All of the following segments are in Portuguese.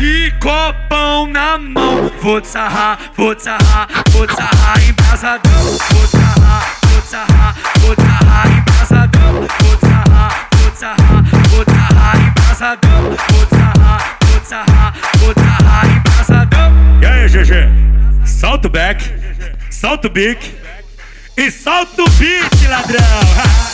de copão na mão. Vou te sarrar embrasadão. Vou te sarrar embrasadão. Vou te sarrar embrasadão. Vou te sarrar embrasadão. E aí, GG? Solta o back, solta o bique e solta o beat, ladrão.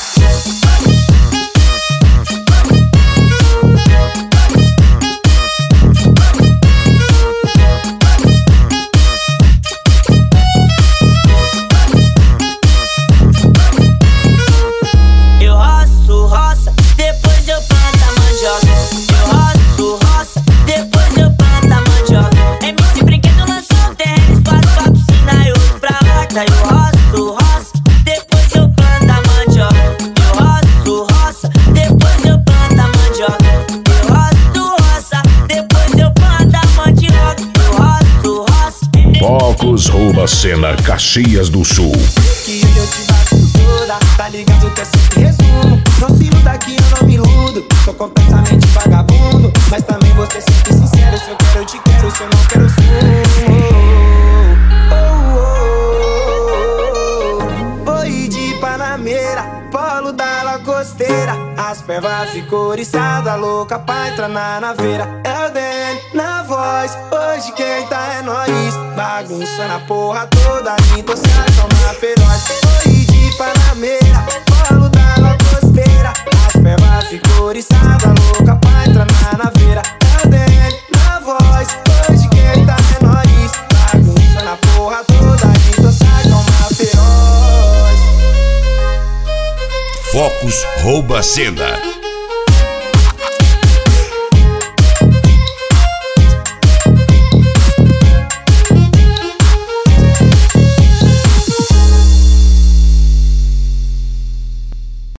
Eu roço, depois eu planto a mandioca. Eu roço, depois eu planto a mandioca. Eu roço, depois eu planto a mandioca. Eu roço. Focos rouba a cena, Caxias do Sul. Que hoje eu te bato toda, tá ligado que é sempre resumo. Não se iluda que eu não me iludo, sou completamente vagabundo. Mas também vou ser sempre sincero, se eu quero eu te quero, se eu não quero eu sou. Polo da lagosteira, as pervas ficou oriçada, louca pra entrar na naveira. É o DN na voz, hoje quem tá é nós. Bagunça na porra toda, então se acalma feroz. Oi de Panameira, polo da lagosteira, as pervas ficou oriçada, louca pra entrar na naveira. É o DN na voz, hoje quem tá é nós. Bagunça na porra toda, então se acalma feroz. Focos rouba a cena.